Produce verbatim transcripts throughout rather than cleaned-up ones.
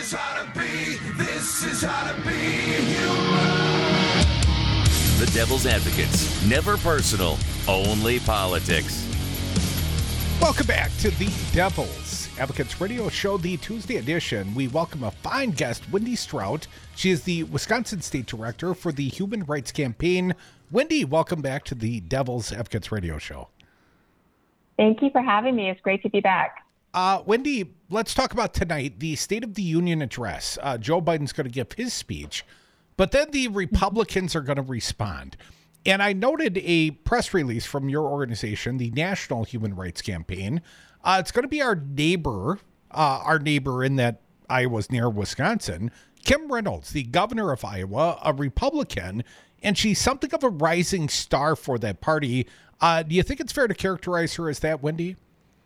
is how to be, this is how to be human. The Devil's Advocates. Never personal, only politics. Welcome back to the Devil's Advocates Radio Show, the Tuesday edition. We welcome a fine guest, Wendy Strout. She is the Wisconsin State Director for the Human Rights Campaign. Wendy, welcome back to the Devil's Advocates Radio Show. Thank you for having me. It's great to be back. Uh, Wendy, let's talk about tonight, the State of the Union address. Uh, Joe Biden's going to give his speech, but then the Republicans are going to respond. And I noted a press release from your organization, the National Human Rights Campaign. Uh, it's going to be our neighbor, uh, our neighbor in that Iowa's near Wisconsin, Kim Reynolds, the governor of Iowa, a Republican, and she's something of a rising star for that party. Uh, do you think it's fair to characterize her as that, Wendy?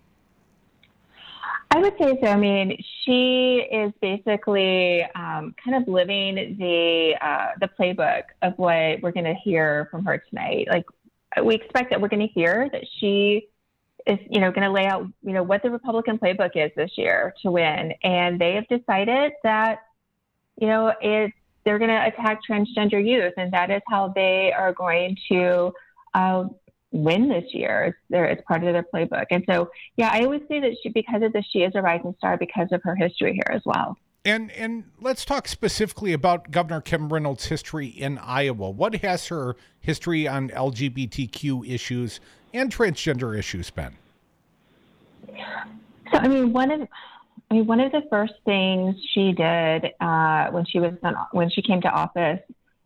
I would say so. I mean, she is basically um, kind of living the uh, the playbook of what we're going to hear from her tonight. Like, we expect that we're going to hear that she is, you know, going to lay out, you know, what the Republican playbook is this year to win. And they have decided that, you know, it's, they're going to attack transgender youth, and that is how they are going to uh, win this year. It's, their, it's part of their playbook. And so, yeah, I always say that she, because of this, she is a rising star because of her history here as well. And and let's talk specifically about Governor Kim Reynolds' history in Iowa. What has her history on L G B T Q issues and transgender issues been? So, I mean, one of I mean, one of the first things she did uh, when she was on, when she came to office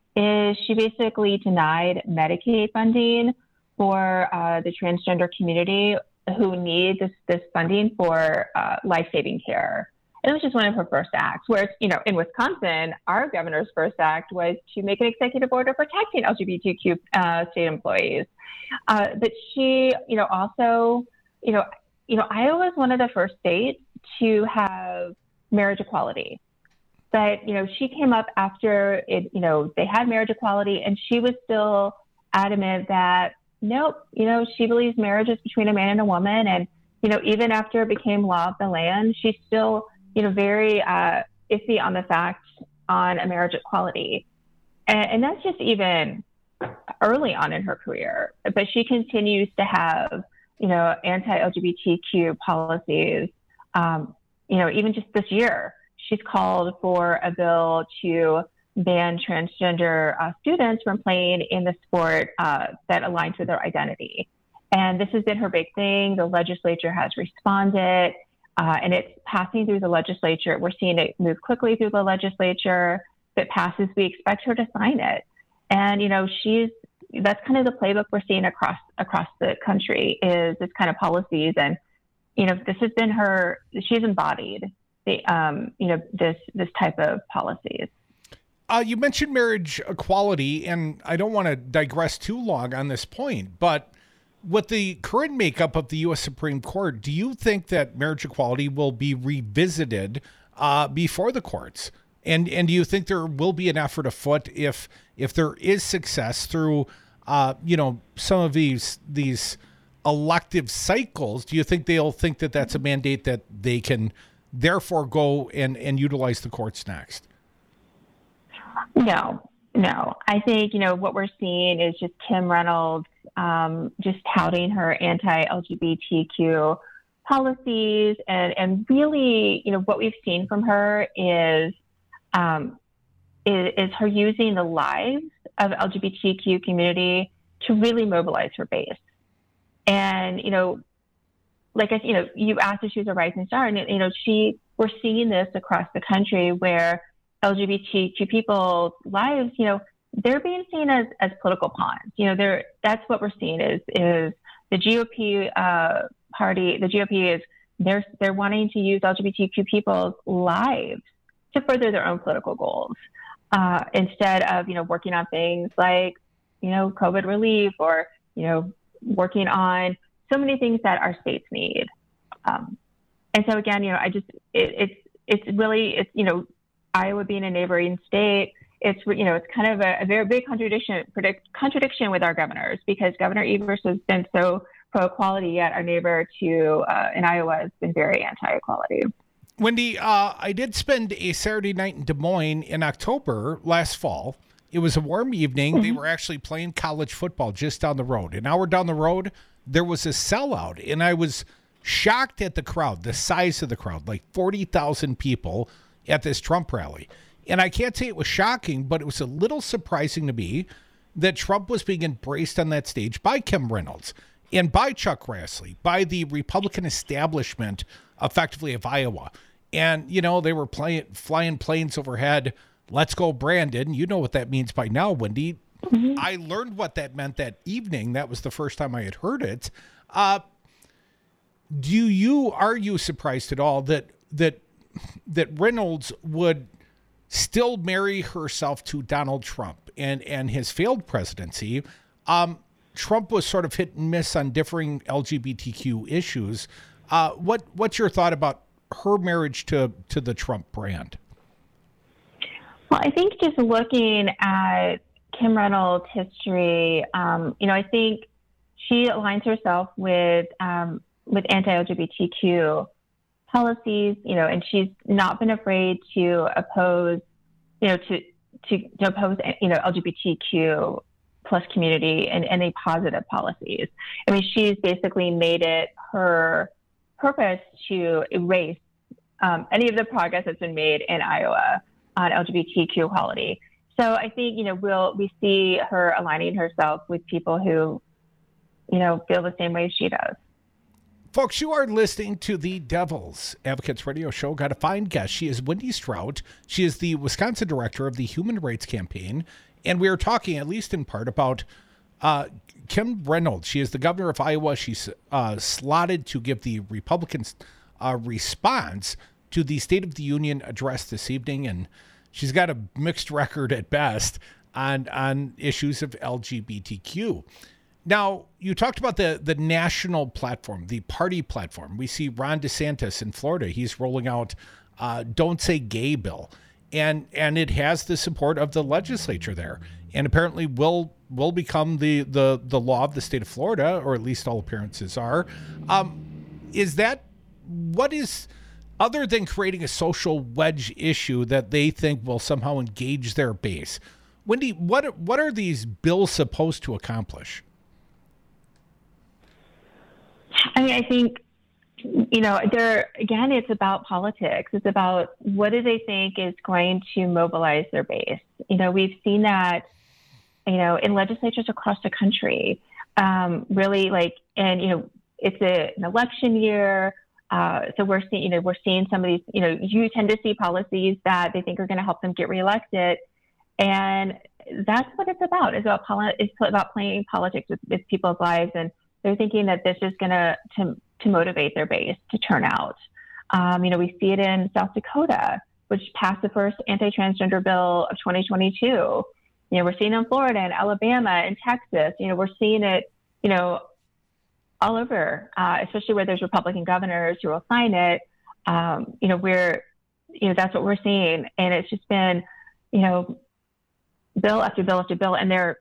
is she basically denied Medicaid funding for uh, the transgender community who need this, this funding for uh, life-saving care. And it was just one of her first acts. Whereas, you know, in Wisconsin, our governor's first act was to make an executive order protecting L G B T Q uh, state employees. Uh, but she, you know, also, you know, you know, Iowa is one of the first states to have marriage equality. But, you know, she came up after it, you know, they had marriage equality, and she was still adamant that, nope, you know, she believes marriage is between a man and a woman. And, you know, even after it became law of the land, she's still, you know, very uh, iffy on the facts on a marriage equality. And, and that's just even early on in her career. But she continues to have, you know, anti-L G B T Q policies. Um, you know, even just this year, she's called for a bill to ban transgender uh, students from playing in the sport uh, that aligns with their identity. And this has been her big thing. The legislature has responded, uh, and it's passing through the legislature. We're seeing it move quickly through the legislature. If it passes, we expect her to sign it. And, you know, she's, that's kind of the playbook we're seeing across across the country, is this kind of policies. And, you know, this has been her, she's embodied the, um, you know, this, this type of policies. Uh, you mentioned marriage equality, and I don't want to digress too long on this point, but with the current makeup of the U S Supreme Court, do you think that marriage equality will be revisited uh, before the courts? And and do you think there will be an effort afoot if if there is success through, uh, you know, some of these these elective cycles? Do you think they'll think that that's a mandate that they can therefore go and, and utilize the courts next? No, no. I think, you know, what we're seeing is just Kim Reynolds um, just touting her anti-L G B T Q policies. And, and really, you know, what we've seen from her is, um, is, is her using the lives of L G B T Q community to really mobilize her base. And, you know, like I, you know, you asked if she was a rising star, and, you know, she, we're seeing this across the country where L G B T Q people's lives, you know, they're being seen as, as political pawns. You know, they're, that's what we're seeing is, is the G O P uh, party, the G O P is, they're, they're wanting to use L G B T Q people's lives to further their own political goals, uh, instead of, you know, working on things like, you know, COVID relief, or, you know, working on so many things that our states need. Um, and so again, you know, I just, it, it's, it's really, it's, you know, Iowa being a neighboring state, it's, you know, it's kind of a, a very big contradiction, predict, contradiction with our governors, because Governor Evers has been so pro-equality, yet our neighbor to uh, in Iowa has been very anti-equality. Wendy, uh, I did spend a Saturday night in Des Moines in October last fall. It was a warm evening. They were actually playing college football just down the road. An hour down the road, there was a sellout, and I was shocked at the crowd, the size of the crowd, like forty thousand people at this Trump rally. And I can't say it was shocking, but it was a little surprising to me that Trump was being embraced on that stage by Kim Reynolds and by Chuck Grassley, by the Republican establishment, effectively, of Iowa. And, you know, they were playing, flying planes overhead. Let's go, Brandon. You know what that means by now, Wendy. Mm-hmm. I learned what that meant that evening. That was the first time I had heard it. Uh, do you, are you surprised at all that, that, that Reynolds would still marry herself to Donald Trump and, and his failed presidency? Um, Trump was sort of hit and miss on differing L G B T Q issues. Uh, what, what's your thought about her marriage to, to the Trump brand? Well, I think just looking at Kim Reynolds' history, um, you know, I think she aligns herself with um, with anti-L G B T Q policies, you know, and she's not been afraid to oppose, you know, to to, to oppose, you know, L G B T Q plus community and any positive policies. I mean, she's basically made it her purpose to erase um, any of the progress that's been made in Iowa on L G B T Q equality. So I think, you know, we'll, we see her aligning herself with people who, you know, feel the same way she does. Folks, you are listening to the Devil's Advocates Radio Show. Got a fine guest. She is Wendy Strout. She is the Wisconsin director of the Human Rights Campaign. And we are talking, at least in part, about uh, Kim Reynolds. She is the governor of Iowa. She's uh, slotted to give the Republicans a response to the State of the Union address this evening. And she's got a mixed record at best on, on issues of L G B T Q. Now, you talked about the, the national platform, the party platform. We see Ron DeSantis in Florida. He's rolling out uh, Don't Say Gay bill. And and it has the support of the legislature there. And apparently will will become the, the, the law of the state of Florida, or at least all appearances are. Um, is that, what is, other than creating a social wedge issue that they think will somehow engage their base, Wendy, what what are these bills supposed to accomplish? I mean, I think, you know, there again, it's about politics. It's about what do they think is going to mobilize their base. You know, we've seen that, you know, in legislatures across the country, um, really like, and, you know, it's a, an election year. Uh, so we're seeing, you know, we're seeing some of these, you know, you tend to see policies that they think are going to help them get reelected. And that's what it's about. It's about, poli- it's about playing politics with, with people's lives. And they're thinking that this is going to, to motivate their base to turn out. Um, you know, we see it in South Dakota, which passed the first anti-transgender bill of twenty twenty-two. You know, we're seeing it in Florida and Alabama and Texas. You know, we're seeing it, you know, all over, uh, especially where there's Republican governors who will sign it. Um, you know, we're, you know, that's what we're seeing. And it's just been, you know, bill after bill after bill. And they're,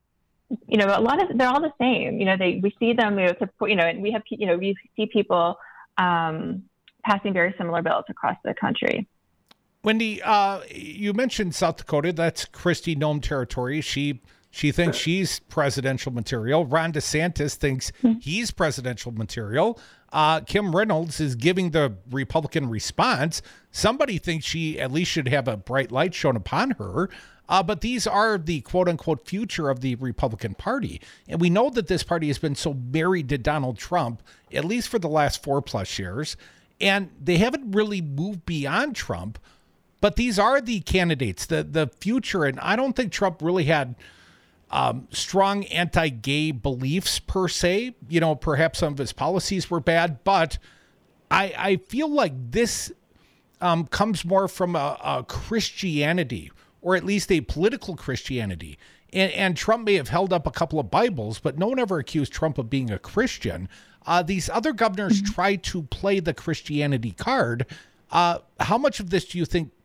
you know, a lot of, they're all the same. You know, they, we see them, you know, support, you know, and we have, you know, we see people um, passing very similar bills across the country. Wendy, uh, you mentioned South Dakota. That's Kristi Noem territory. She she thinks she's presidential material. Ron DeSantis thinks mm-hmm. he's presidential material. Uh, Kim Reynolds is giving the Republican response. Somebody thinks she at least should have a bright light shown upon her. Uh, but these are the quote-unquote future of the Republican Party. And we know that this party has been so married to Donald Trump, at least for the last four-plus years, and they haven't really moved beyond Trump. But these are the candidates, the, the future, and I don't think Trump really had um, strong anti-gay beliefs per se. You know, perhaps some of his policies were bad, but I, I feel like this um, comes more from a, a Christianity, or at least a political Christianity. And, and Trump may have held up a couple of Bibles, but no one ever accused Trump of being a Christian. Uh, these other governors mm-hmm. try to play the Christianity card. Uh, how much of this do you think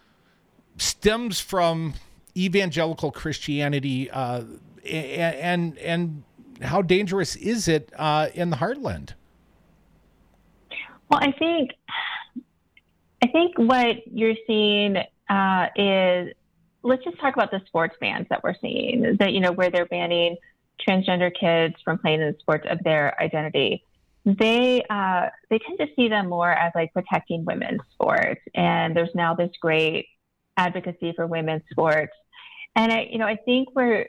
stems from evangelical Christianity, uh, and, and how dangerous is it uh, in the heartland? Well, I think I think what you're seeing uh, is, let's just talk about the sports bans that we're seeing, that, you know, where they're banning transgender kids from playing in the sports of their identity. They uh, they tend to see them more as like protecting women's sports, and there's now this great advocacy for women's sports. And I, you know, I think we're,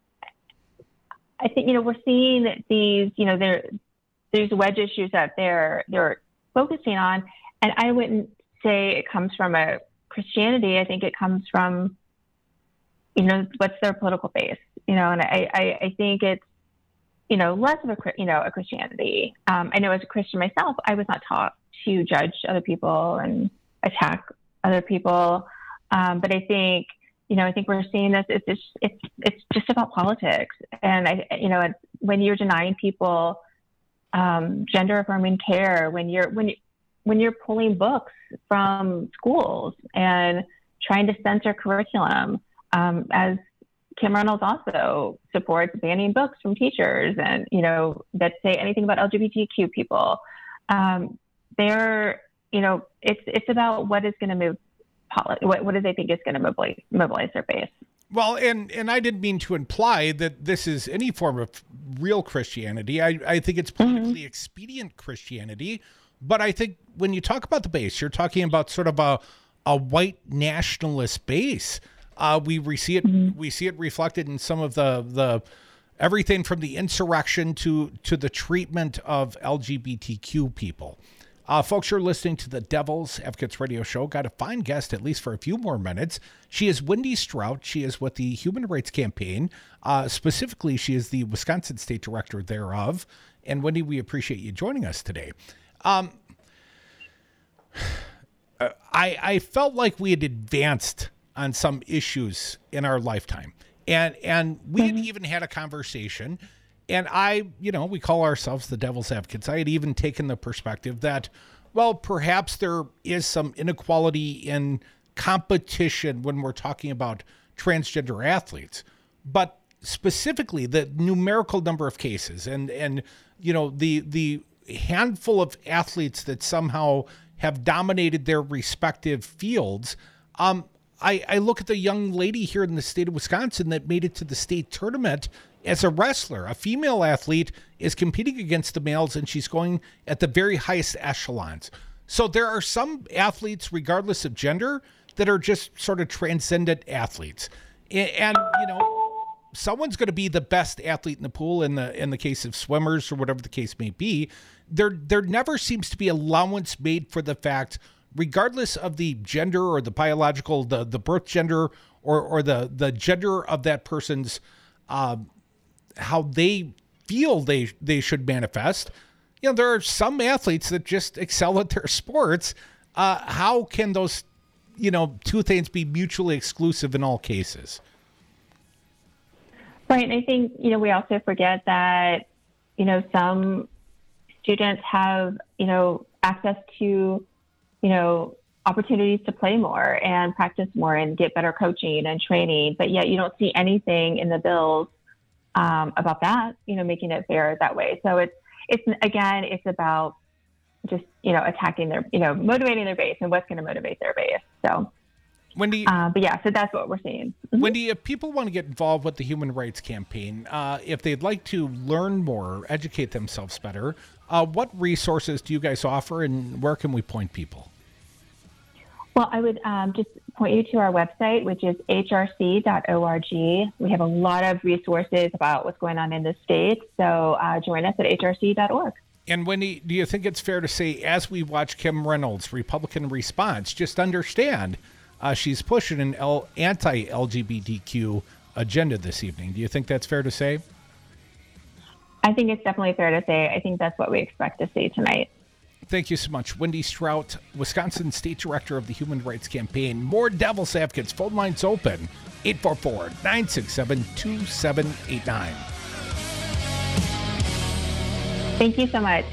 I think you know, we're seeing these, you know, there, there's wedge issues that they're they're focusing on, and I wouldn't say it comes from a Christianity. I think it comes from, you know, what's their political base, you know, and I, I, I think it's, you know, less of a, you know, a Christianity. Um, I know as a Christian myself, I was not taught to judge other people and attack other people. Um, but I think, you know, I think we're seeing this, it's just, it's, it's just about politics. And I, you know, when you're denying people um, gender affirming care, when you're, when you, when you're pulling books from schools and trying to censor curriculum, um, as Kim Reynolds also supports banning books from teachers and, you know, that say anything about L G B T Q people. Um, they're, you know, it's it's about what is going to move, poli- what, what do they think is going to mobilize, mobilize their base. Well, and, and I didn't mean to imply that this is any form of real Christianity. I, I think it's politically mm-hmm. expedient Christianity. But I think when you talk about the base, you're talking about sort of a, a white nationalist base. Uh, we, we see it. Mm-hmm. We see it reflected in some of the the everything from the insurrection to to the treatment of L G B T Q people. Uh, folks, you're listening to the Devil's Advocates Radio Show. Got a fine guest, at least for a few more minutes. She is Wendy Strout. She is with the Human Rights Campaign. Uh, specifically, she is the Wisconsin State Director thereof. And Wendy, we appreciate you joining us today. Um, I I felt like we had advanced on some issues in our lifetime. And and we had even had a conversation, and I, you know, we call ourselves the Devil's Advocates. I had even taken the perspective that, well, perhaps there is some inequality in competition when we're talking about transgender athletes, but specifically the numerical number of cases and, and you know, the the handful of athletes that somehow have dominated their respective fields. Um, I, I look at the young lady here in the state of Wisconsin that made it to the state tournament as a wrestler. A female athlete is competing against the males, and she's going at the very highest echelons. So there are some athletes, regardless of gender, that are just sort of transcendent athletes. And, and you know, someone's going to be the best athlete in the pool in the in the case of swimmers or whatever the case may be. There, there never seems to be allowance made for the fact, regardless of the gender or the biological, the, the birth gender or, or the, the gender of that person's, uh, how they feel they, they should manifest. You know, there are some athletes that just excel at their sports. Uh, how can those, you know, two things be mutually exclusive in all cases? Right. And I think, you know, we also forget that, you know, some students have, you know, access to, you know, opportunities to play more and practice more and get better coaching and training, but yet you don't see anything in the bills um, about that, you know, making it fair that way. So it's, it's, again, it's about just, you know, attacking their, you know, motivating their base and what's going to motivate their base. So, Wendy, uh, but yeah, so that's what we're seeing. Mm-hmm. Wendy, if people want to get involved with the Human Rights Campaign, uh, if they'd like to learn more, educate themselves better, uh, what resources do you guys offer, and where can we point people? Well, I would um, just point you to our website, which is h r c dot org. We have a lot of resources about what's going on in the state, so uh, join us at h r c dot org. And Wendy, do you think it's fair to say, as we watch Kim Reynolds' Republican response, just understand uh, she's pushing an L- anti-L G B T Q agenda this evening? Do you think that's fair to say? I think it's definitely fair to say. I think that's what we expect to see tonight. Thank you so much. Wendy Strout, Wisconsin State Director of the Human Rights Campaign. More Devil's Advocates. Phone lines open. eight four four, nine six seven, two seven eight nine. Thank you so much.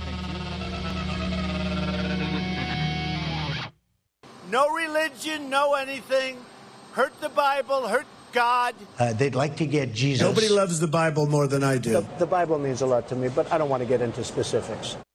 No religion, no anything. Hurt the Bible, hurt God. Uh, they'd like to get Jesus. Nobody loves the Bible more than I do. The, the Bible means a lot to me, but I don't want to get into specifics.